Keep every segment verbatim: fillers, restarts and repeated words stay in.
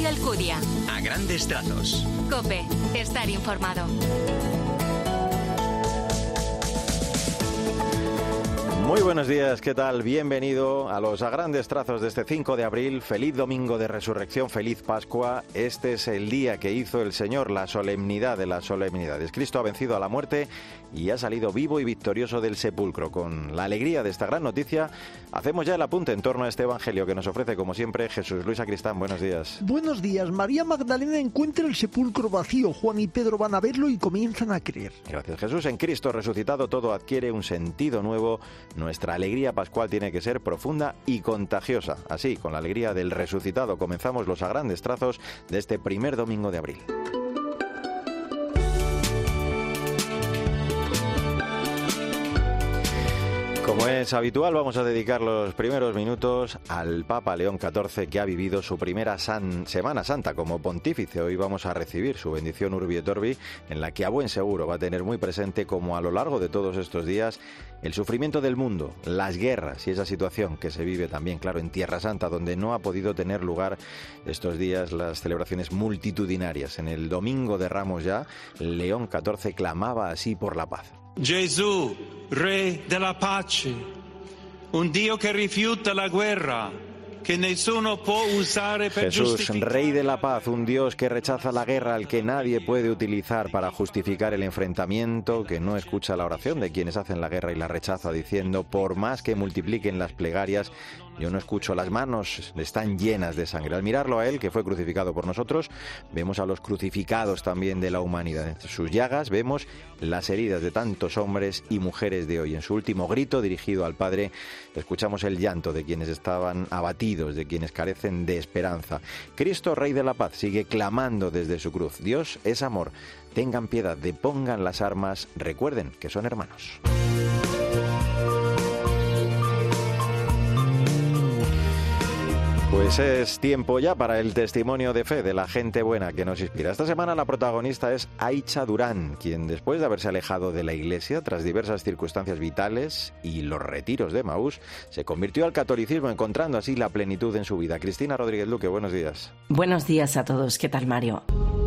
Mario Alcudia. A grandes trazos. COPE. Estar informado. Muy buenos días, ¿qué tal? Bienvenido a los A Grandes Trazos de este cinco de abril. Feliz Domingo de Resurrección, feliz Pascua. Este es el día que hizo el Señor, la solemnidad de las solemnidades. Cristo ha vencido a la muerte y ha salido vivo y victorioso del sepulcro. Con la alegría de esta gran noticia, hacemos ya el apunte en torno a este evangelio que nos ofrece, como siempre, Jesús Luis Sacristán. Buenos días. Buenos días. María Magdalena encuentra el sepulcro vacío. Juan y Pedro van a verlo y comienzan a creer. Gracias, Jesús. En Cristo resucitado todo adquiere un sentido nuevo. Nuestra alegría pascual tiene que ser profunda y contagiosa. Así, con la alegría del resucitado, comenzamos los A Grandes Trazos de este primer domingo de abril. Como es habitual, vamos a dedicar los primeros minutos al Papa León catorce, que ha vivido su primera san, Semana Santa como pontífice. Hoy vamos a recibir su bendición Urbi et Orbi, en la que a buen seguro va a tener muy presente, como a lo largo de todos estos días, el sufrimiento del mundo, las guerras y esa situación que se vive también, claro, en Tierra Santa, donde no ha podido tener lugar estos días las celebraciones multitudinarias. En el Domingo de Ramos ya, León catorce clamaba así por la paz. Gesù, Re della pace, un Dio che rifiuta la guerra, que nessuno può usare per Jesús, Rey de la paz, un Dios que rechaza la guerra, al que nadie puede utilizar para justificar el enfrentamiento, que no escucha la oración de quienes hacen la guerra y la rechaza, diciendo, por más que multipliquen las plegarias, yo no escucho, las manos están llenas de sangre. Al mirarlo a él, que fue crucificado por nosotros, vemos a los crucificados también de la humanidad. En sus llagas vemos las heridas de tantos hombres y mujeres de hoy. En su último grito dirigido al Padre, escuchamos el llanto de quienes estaban abatidos, de quienes carecen de esperanza. Cristo, Rey de la paz, sigue clamando desde su cruz. Dios es amor. Tengan piedad, depongan las armas, recuerden que son hermanos. Pues es tiempo ya para el testimonio de fe de la gente buena que nos inspira. Esta semana la protagonista es Aicha Durán, quien después de haberse alejado de la Iglesia tras diversas circunstancias vitales y los retiros de Emaús, se convirtió al catolicismo, encontrando así la plenitud en su vida. Cristina Rodríguez Luque, buenos días. Buenos días a todos. ¿Qué tal, Mario?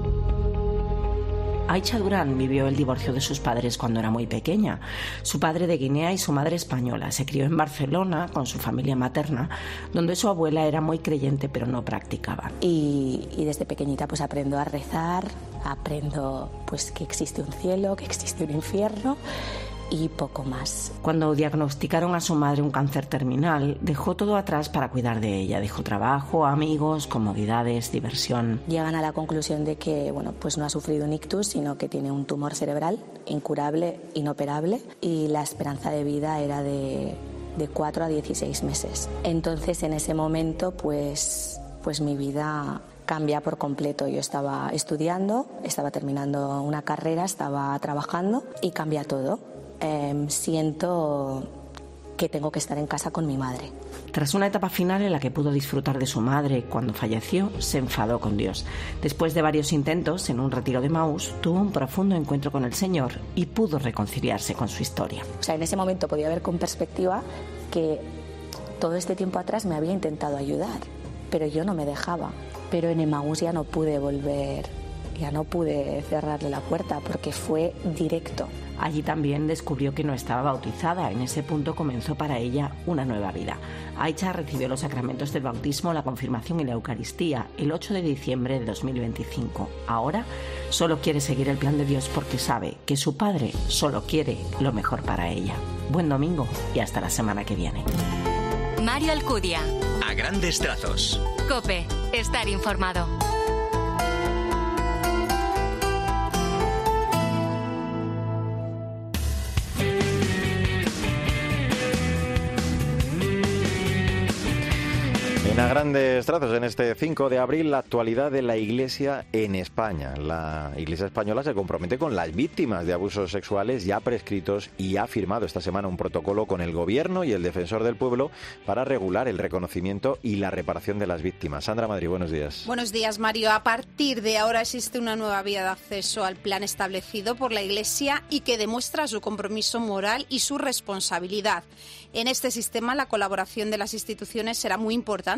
Aicha Durán vivió el divorcio de sus padres cuando era muy pequeña. Su padre de Guinea y su madre española. Se crió en Barcelona con su familia materna, donde su abuela era muy creyente pero no practicaba. Y, y desde pequeñita pues aprendo a rezar, aprendo pues que existe un cielo, que existe un infierno y poco más. Cuando diagnosticaron a su madre un cáncer terminal, dejó todo atrás para cuidar de ella. Dejó trabajo, amigos, comodidades, diversión. Llegan a la conclusión de que bueno, pues no ha sufrido un ictus, sino que tiene un tumor cerebral incurable, inoperable, y la esperanza de vida era de, de cuatro a dieciséis meses. Entonces, en ese momento, pues, pues mi vida cambia por completo. Yo estaba estudiando, estaba terminando una carrera, estaba trabajando y cambia todo. Eh, siento que tengo que estar en casa con mi madre. Tras una etapa final en la que pudo disfrutar de su madre cuando falleció, se enfadó con Dios. Después de varios intentos, en un retiro de Emaús, tuvo un profundo encuentro con el Señor y pudo reconciliarse con su historia. O sea, en ese momento podía ver con perspectiva que todo este tiempo atrás me había intentado ayudar, pero yo no me dejaba. Pero en Emaús ya no pude volver, ya no pude cerrarle la puerta porque fue directo. Allí también descubrió que no estaba bautizada. En ese punto comenzó para ella una nueva vida. Aicha recibió los sacramentos del bautismo, la confirmación y la Eucaristía el ocho de diciembre de dos mil veinticinco. Ahora solo quiere seguir el plan de Dios porque sabe que su Padre solo quiere lo mejor para ella. Buen domingo y hasta la semana que viene. Mario Alcudia. A grandes trazos. COPE. Estar informado. En A Grandes Trazos, en este cinco de abril, la actualidad de la Iglesia en España. La Iglesia española se compromete con las víctimas de abusos sexuales ya prescritos y ha firmado esta semana un protocolo con el Gobierno y el Defensor del Pueblo para regular el reconocimiento y la reparación de las víctimas. Sandra Madrid, buenos días. Buenos días, Mario. A partir de ahora existe una nueva vía de acceso al plan establecido por la Iglesia y que demuestra su compromiso moral y su responsabilidad. En este sistema, la colaboración de las instituciones será muy importante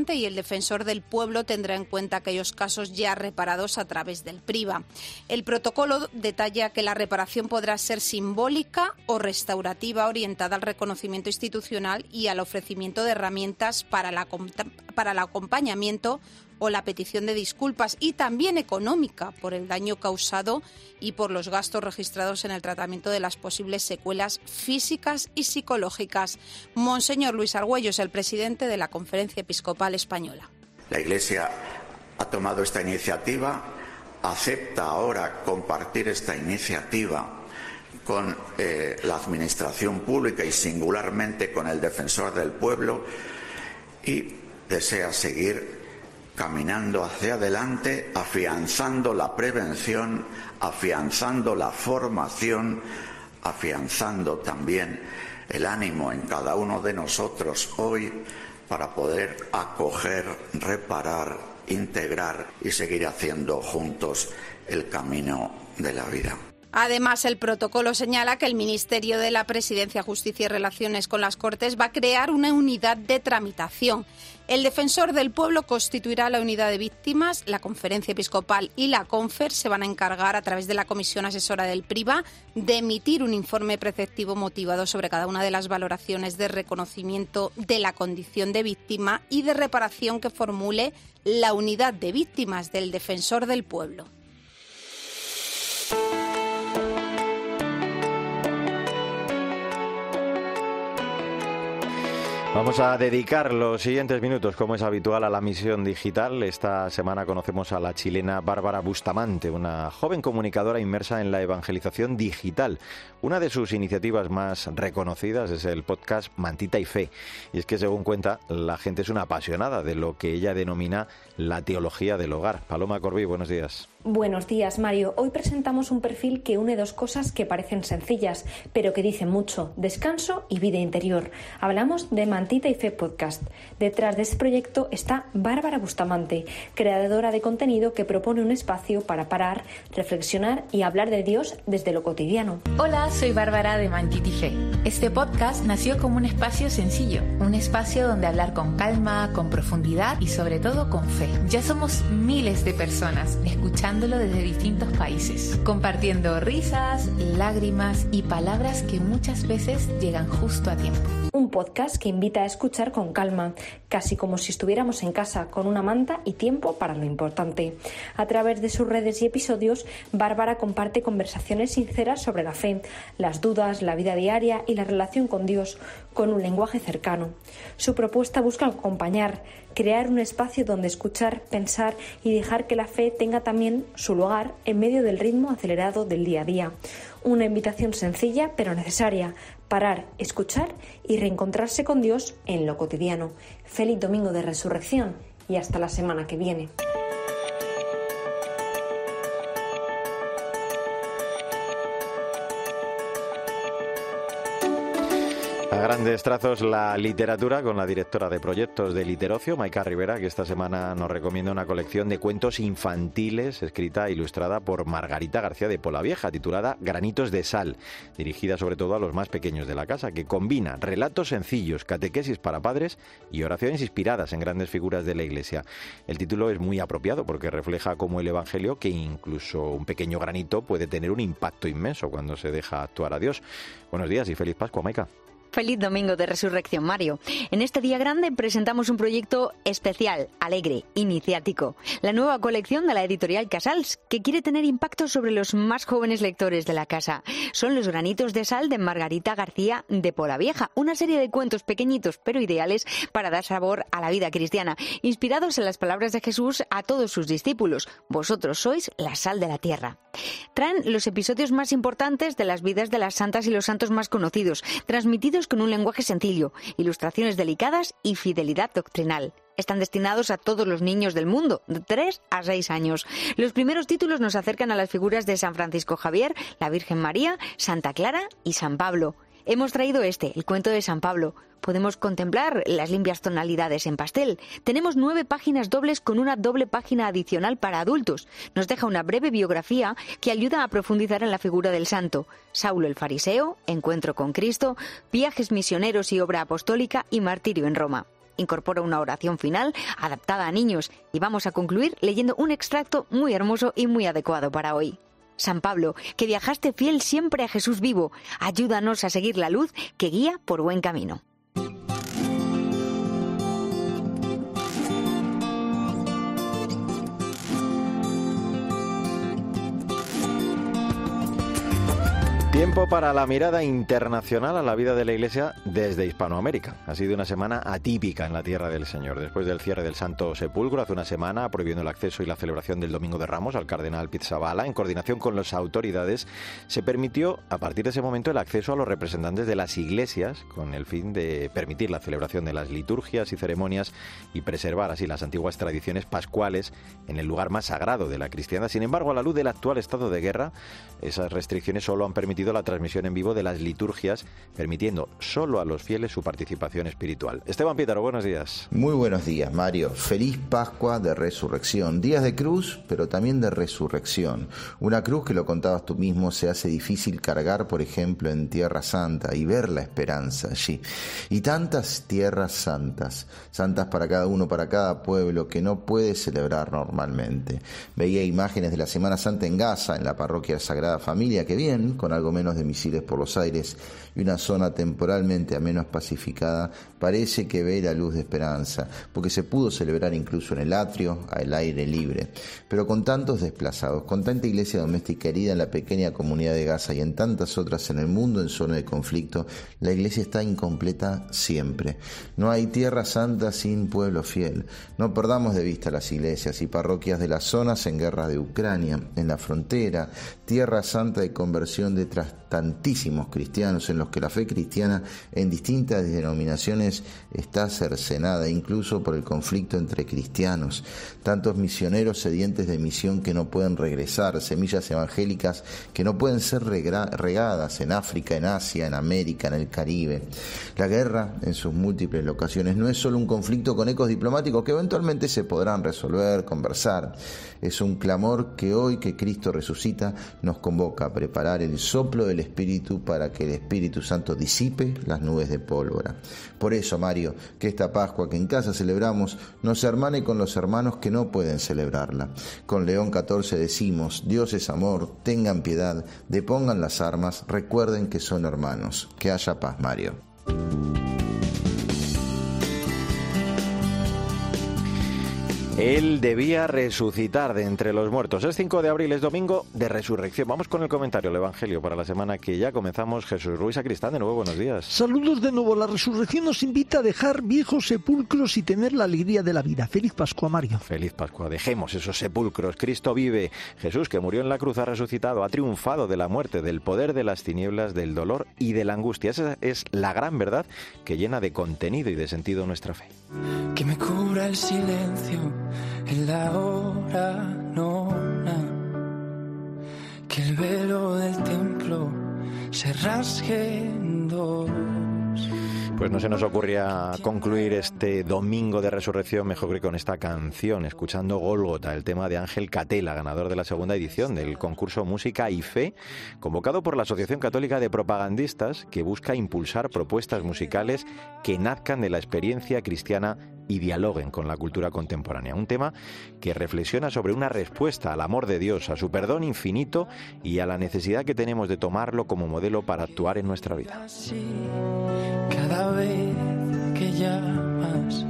correspondiente y el defensor del pueblo tendrá en cuenta aquellos casos ya reparados a través del PRIVA. El protocolo detalla que la reparación podrá ser simbólica o restaurativa, orientada al reconocimiento institucional y al ofrecimiento de herramientas para, la, para el acompañamiento o la petición de disculpas, y también económica por el daño causado y por los gastos registrados en el tratamiento de las posibles secuelas físicas y psicológicas. Monseñor Luis Argüello es el presidente de la Conferencia Episcopal Española. La Iglesia ha tomado esta iniciativa, acepta ahora compartir esta iniciativa con eh, la Administración Pública y singularmente con el Defensor del Pueblo, y desea seguir caminando hacia adelante, afianzando la prevención, afianzando la formación, afianzando también el ánimo en cada uno de nosotros hoy para poder acoger, reparar, integrar y seguir haciendo juntos el camino de la vida. Además, el protocolo señala que el Ministerio de la Presidencia, Justicia y Relaciones con las Cortes va a crear una unidad de tramitación. El Defensor del Pueblo constituirá la unidad de víctimas, la Conferencia Episcopal y la Confer se van a encargar, a través de la Comisión Asesora del PRIVA, de emitir un informe preceptivo motivado sobre cada una de las valoraciones de reconocimiento de la condición de víctima y de reparación que formule la unidad de víctimas del Defensor del Pueblo. Vamos a dedicar los siguientes minutos, como es habitual, a la misión digital. Esta semana conocemos a la chilena Bárbara Bustamante, una joven comunicadora inmersa en la evangelización digital. Una de sus iniciativas más reconocidas es el podcast Mantita y Fe. Y es que, según cuenta, la gente es una apasionada de lo que ella denomina la teología del hogar. Paloma Corbí, buenos días. Buenos días, Mario. Hoy presentamos un perfil que une dos cosas que parecen sencillas, pero que dicen mucho: descanso y vida interior. Hablamos de Mantita y Fe Podcast. Detrás de este proyecto está Bárbara Bustamante, creadora de contenido que propone un espacio para parar, reflexionar y hablar de Dios desde lo cotidiano. Hola, soy Bárbara de Mantita y Fe. Este podcast nació como un espacio sencillo, un espacio donde hablar con calma, con profundidad y sobre todo con fe. Ya somos miles de personas escuchando desde distintos países, compartiendo risas, lágrimas y palabras que muchas veces llegan justo a tiempo. Un podcast que invita a escuchar con calma, casi como si estuviéramos en casa, con una manta y tiempo para lo importante. A través de sus redes y episodios, Bárbara comparte conversaciones sinceras sobre la fe, las dudas, la vida diaria y la relación con Dios, con un lenguaje cercano. Su propuesta busca acompañar, crear un espacio donde escuchar, pensar y dejar que la fe tenga también su lugar en medio del ritmo acelerado del día a día. Una invitación sencilla pero necesaria: parar, escuchar y reencontrarse con Dios en lo cotidiano. Feliz Domingo de Resurrección y hasta la semana que viene. A grandes trazos, la literatura, con la directora de proyectos de Literocio, Maika Rivera, que esta semana nos recomienda una colección de cuentos infantiles escrita e ilustrada por Margarita García de Polavieja, titulada Granitos de Sal, dirigida sobre todo a los más pequeños de la casa, que combina relatos sencillos, catequesis para padres y oraciones inspiradas en grandes figuras de la Iglesia. El título es muy apropiado porque refleja cómo el Evangelio, que incluso un pequeño granito, puede tener un impacto inmenso cuando se deja actuar a Dios. Buenos días y feliz Pascua, Maika. Feliz Domingo de Resurrección, Mario. En este día grande presentamos un proyecto especial, alegre, iniciático. La nueva colección de la editorial Casals, que quiere tener impacto sobre los más jóvenes lectores de la casa. Son Los Granitos de Sal de Margarita García de Polavieja, una serie de cuentos pequeñitos pero ideales para dar sabor a la vida cristiana, inspirados en las palabras de Jesús a todos sus discípulos: vosotros sois la sal de la tierra. Traen los episodios más importantes de las vidas de las santas y los santos más conocidos, transmitidos con un lenguaje sencillo, ilustraciones delicadas y fidelidad doctrinal. Están destinados a todos los niños del mundo, de tres a seis años. Los primeros títulos nos acercan a las figuras de San Francisco Javier, la Virgen María, Santa Clara y San Pablo. Hemos traído este, el cuento de San Pablo. Podemos contemplar las limpias tonalidades en pastel. Tenemos nueve páginas dobles con una doble página adicional para adultos. Nos deja una breve biografía que ayuda a profundizar en la figura del santo. Saulo el fariseo, encuentro con Cristo, viajes misioneros y obra apostólica y martirio en Roma. incorpora una oración final adaptada a niños y vamos a concluir leyendo un extracto muy hermoso y muy adecuado para hoy. San Pablo, que viajaste fiel siempre a Jesús vivo, ayúdanos a seguir la luz que guía por buen camino. Tiempo para la mirada internacional a la vida de la Iglesia desde Hispanoamérica. Ha sido una semana atípica en la tierra del Señor. Después del cierre del Santo Sepulcro hace una semana, prohibiendo el acceso y la celebración del Domingo de Ramos al cardenal Pizzaballa, en coordinación con las autoridades, se permitió a partir de ese momento el acceso a los representantes de las iglesias con el fin de permitir la celebración de las liturgias y ceremonias y preservar así las antiguas tradiciones pascuales en el lugar más sagrado de la cristiandad. Sin embargo, a la luz del actual estado de guerra, esas restricciones solo han permitido la transmisión en vivo de las liturgias, permitiendo solo a los fieles su participación espiritual. Esteban Pietaro, buenos días. Muy buenos días, Mario. Feliz Pascua de Resurrección. Días de cruz, pero también de resurrección. Una cruz que, lo contabas tú mismo, se hace difícil cargar, por ejemplo, en Tierra Santa y ver la esperanza allí. Y tantas tierras santas, santas para cada uno, para cada pueblo, que no puede celebrar normalmente. Veía imágenes de la Semana Santa en Gaza, en la parroquia Sagrada Familia, que bien, con algo menos de misiles por los aires y una zona temporalmente a menos pacificada, parece que ve la luz de esperanza, porque se pudo celebrar incluso en el atrio, al aire libre. Pero con tantos desplazados, con tanta iglesia doméstica herida en la pequeña comunidad de Gaza y en tantas otras en el mundo en zona de conflicto, la iglesia está incompleta siempre. No hay tierra santa sin pueblo fiel. No perdamos de vista las iglesias y parroquias de las zonas en guerra de Ucrania, en la frontera, tierra santa de conversión de tras tantísimos cristianos en los que la fe cristiana en distintas denominaciones está cercenada, incluso por el conflicto entre cristianos. Tantos misioneros sedientes de misión que no pueden regresar, semillas evangélicas que no pueden ser regadas en África, en Asia, en América, en el Caribe. La guerra, en sus múltiples locaciones, no es solo un conflicto con ecos diplomáticos que eventualmente se podrán resolver, conversar. Es un clamor que hoy que Cristo resucita nos convoca a preparar el soplo del Espíritu para que el Espíritu Santo disipe las nubes de pólvora. Por eso, Mario, que esta Pascua que en casa celebramos nos hermane con los hermanos que no pueden celebrarla. Con León catorce decimos: Dios es amor, tengan piedad, depongan las armas, recuerden que son hermanos. Que haya paz, Mario. Él debía resucitar de entre los muertos. Es cinco de abril, es domingo de resurrección. Vamos con el comentario, el Evangelio para la semana que ya comenzamos. Jesús Ruiz Sacristán, de nuevo, buenos días. Saludos de nuevo. La resurrección nos invita a dejar viejos sepulcros y tener la alegría de la vida. Feliz Pascua, Mario. Feliz Pascua. Dejemos esos sepulcros. Cristo vive. Jesús, que murió en la cruz, ha resucitado, ha triunfado de la muerte, del poder de las tinieblas, del dolor y de la angustia. Esa es la gran verdad que llena de contenido y de sentido nuestra fe. Que me cubra el silencio en la hora nona, que el velo del templo se rasgue en dos. Pues no se nos ocurría concluir este domingo de resurrección mejor que con esta canción, escuchando Gólgota, el tema de Ángel Catela, ganador de la segunda edición del concurso Música y Fe, convocado por la Asociación Católica de Propagandistas, que busca impulsar propuestas musicales que nazcan de la experiencia cristiana y dialoguen con la cultura contemporánea. Un tema que reflexiona sobre una respuesta al amor de Dios, a su perdón infinito y a la necesidad que tenemos de tomarlo como modelo para actuar en nuestra vida. Cada vez que llamas,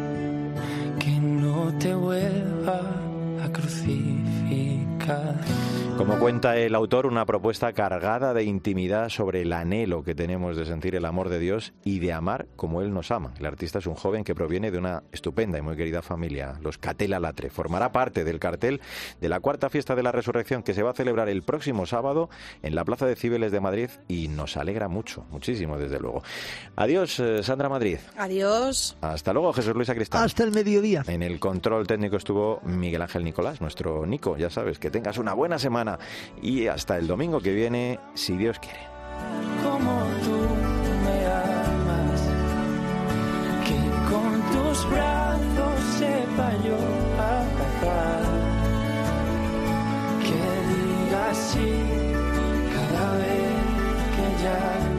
que no te vuelva a crucificar. Como cuenta el autor, una propuesta cargada de intimidad sobre el anhelo que tenemos de sentir el amor de Dios y de amar como Él nos ama. El artista es un joven que proviene de una estupenda y muy querida familia, los Catela Latre. Formará parte del cartel de la cuarta fiesta de la Resurrección, que se va a celebrar el próximo sábado en la Plaza de Cibeles de Madrid, y nos alegra mucho, muchísimo desde luego. Adiós, Sandra Madrid. Adiós. Hasta luego, Jesús Luis Sacristán. Hasta el mediodía. En el control técnico estuvo Miguel Ángel Nicolás, nuestro Nico. Ya sabes, que tengas una buena semana y hasta el domingo que viene, si Dios quiere. Como tú me amas, que con tus brazos sepa yo abrazar, que digas sí cada vez que ya